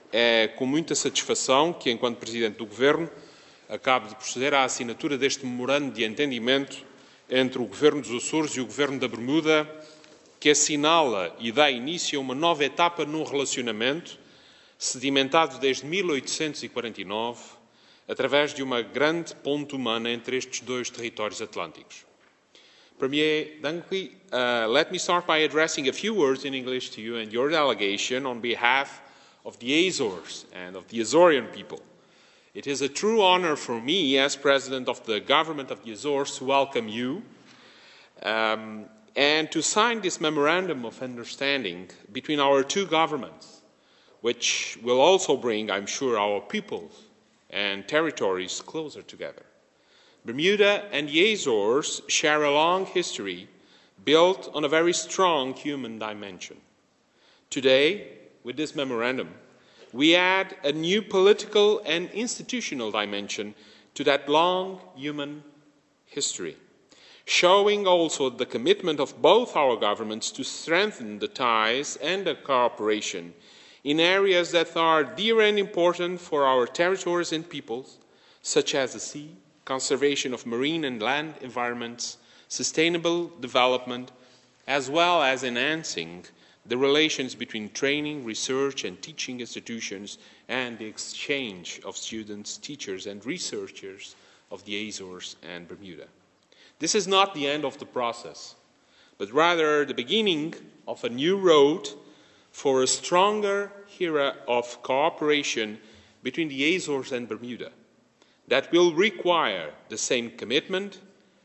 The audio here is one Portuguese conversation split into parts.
É com muita satisfação que, enquanto Presidente do Governo, acabo de proceder à assinatura deste memorando de entendimento entre o Governo dos Açores e o Governo da Bermuda, que assinala e dá início a uma nova etapa num relacionamento sedimentado desde 1849, através de uma grande ponte humana entre estes dois territórios atlânticos. Premier Dunkley, let me start by addressing a few words in English to you and your delegation on behalf of the Azores and of the Azorean people. It is a true honor for me, as President of the Government of the Azores, to welcome you and to sign this Memorandum of Understanding between our two governments, which will also bring, I'm sure, our peoples and territories closer together. Bermuda and the Azores share a long history built on a very strong human dimension. Today, with this memorandum, we add a new political and institutional dimension to that long human history, showing also the commitment of both our governments to strengthen the ties and the cooperation in areas that are dear and important for our territories and peoples, such as the sea, conservation of marine and land environments, sustainable development, as well as enhancing the relations between training, research and teaching institutions and the exchange of students, teachers and researchers of the Azores and Bermuda. This is not the end of the process, but rather the beginning of a new road for a stronger era of cooperation between the Azores and Bermuda that will require the same commitment,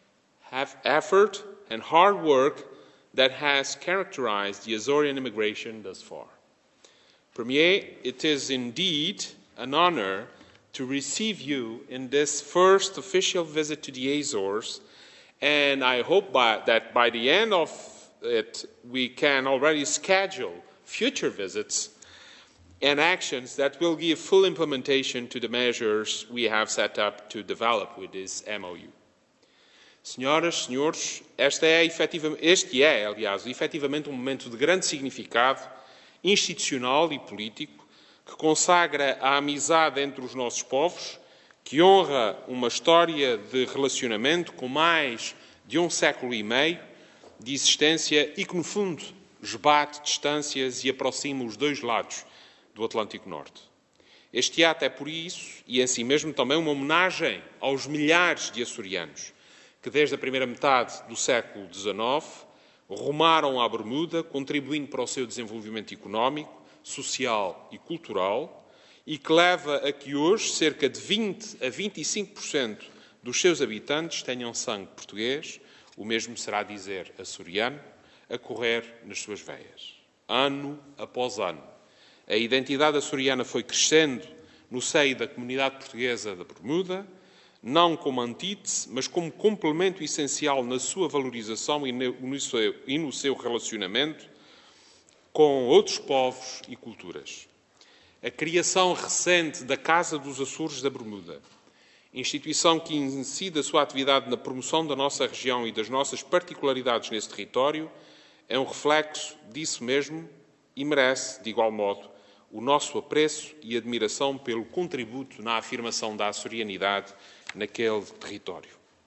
effort and hard work that has characterized the Azorean immigration thus far. Premier, it is indeed an honor to receive you in this first official visit to the Azores, and I hope that by the end of it we can already schedule future visits and actions that will give full implementation to the measures we have set up to develop with this MOU. Senhoras, senhores, este é, efetivamente, um momento de grande significado institucional e político que consagra a amizade entre os nossos povos, que honra uma história de relacionamento com mais de um século e meio de existência e que, no fundo, esbate distâncias e aproxima os dois lados do Atlântico Norte. Este ato é, por isso, e em si mesmo também, uma homenagem aos milhares de açorianos que desde a primeira metade do século XIX rumaram à Bermuda, contribuindo para o seu desenvolvimento económico, social e cultural, e que leva a que hoje cerca de 20 a 25% dos seus habitantes tenham sangue português, o mesmo será dizer açoriano, a correr nas suas veias. Ano após ano, a identidade açoriana foi crescendo no seio da comunidade portuguesa da Bermuda, não como antítese, mas como complemento essencial na sua valorização e no seu relacionamento com outros povos e culturas. A criação recente da Casa dos Açores da Bermuda, instituição que incide a sua atividade na promoção da nossa região e das nossas particularidades nesse território, é um reflexo disso mesmo e merece, de igual modo, o nosso apreço e admiração pelo contributo na afirmação da açorianidade naquele território.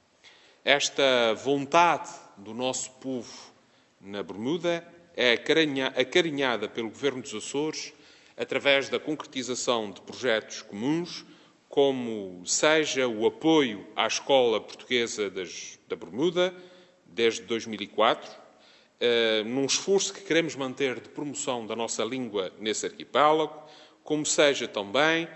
Esta vontade do nosso povo na Bermuda é acarinhada pelo Governo dos Açores através da concretização de projetos comuns, como seja o apoio à Escola Portuguesa da Bermuda, desde 2004, num esforço que queremos manter de promoção da nossa língua nesse arquipélago, como seja também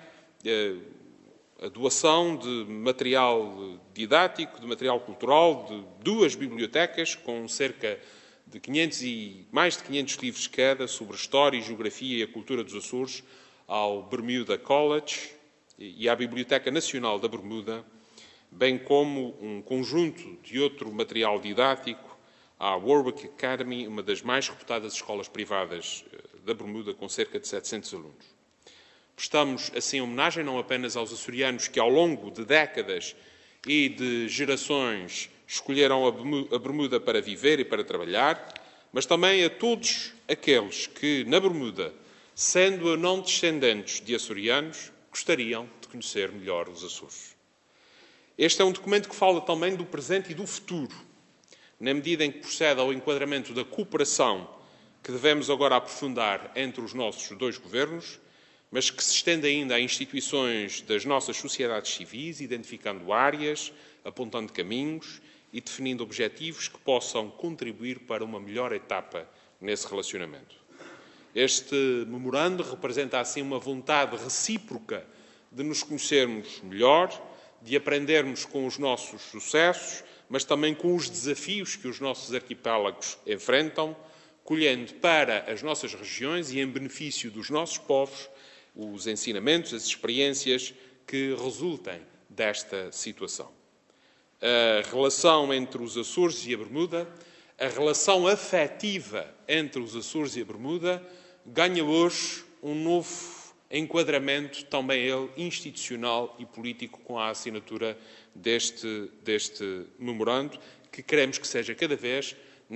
a doação de material didático, de material cultural, de 2 bibliotecas com cerca de mais de 500 livros cada sobre a história, a geografia e a cultura dos Açores ao Bermuda College e à Biblioteca Nacional da Bermuda, bem como um conjunto de outro material didático à Warwick Academy, uma das mais reputadas escolas privadas da Bermuda, com cerca de 700 alunos. Prestamos, assim, homenagem não apenas aos açorianos que, ao longo de décadas e de gerações, escolheram a Bermuda para viver e para trabalhar, mas também a todos aqueles que, na Bermuda, sendo não descendentes de açorianos, gostariam de conhecer melhor os Açores. Este é um documento que fala também do presente e do futuro, na medida em que procede ao enquadramento da cooperação que devemos agora aprofundar entre os nossos dois governos, mas que se estende ainda a instituições das nossas sociedades civis, identificando áreas, apontando caminhos e definindo objetivos que possam contribuir para uma melhor etapa nesse relacionamento. Este memorando representa, assim, uma vontade recíproca de nos conhecermos melhor, de aprendermos com os nossos sucessos, mas também com os desafios que os nossos arquipélagos enfrentam, colhendo para as nossas regiões e em benefício dos nossos povos os ensinamentos, as experiências que resultem desta situação. A relação entre os Açores e a Bermuda, a relação afetiva entre os Açores e a Bermuda, ganha hoje um novo enquadramento, também ele institucional e político, com a assinatura deste memorando, que queremos que seja cada vez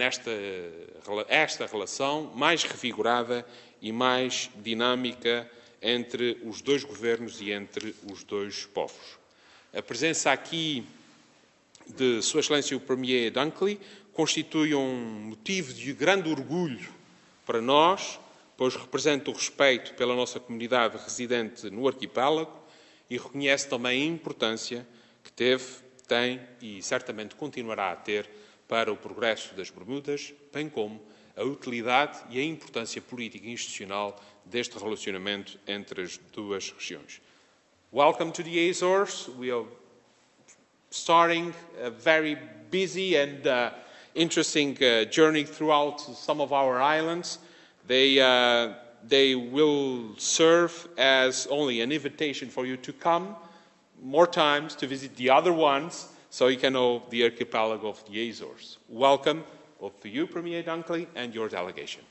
esta relação mais revigorada e mais dinâmica entre os dois governos e entre os dois povos. A presença aqui de Sua Excelência o Premier Dunkley constitui um motivo de grande orgulho para nós, pois representa o respeito pela nossa comunidade residente no arquipélago e reconhece também a importância que teve, tem e certamente continuará a ter para o progresso das Bermudas, bem como a utilidade e a importância política e institucional deste relacionamento entre as duas regiões. Welcome to the Azores. We are starting a very busy and interesting journey throughout some of our islands. They will serve as only an invitation for you to come more times to visit the other ones, so you can know the archipelago of the Azores. Welcome both to you, Premier Dunkley, and your delegation.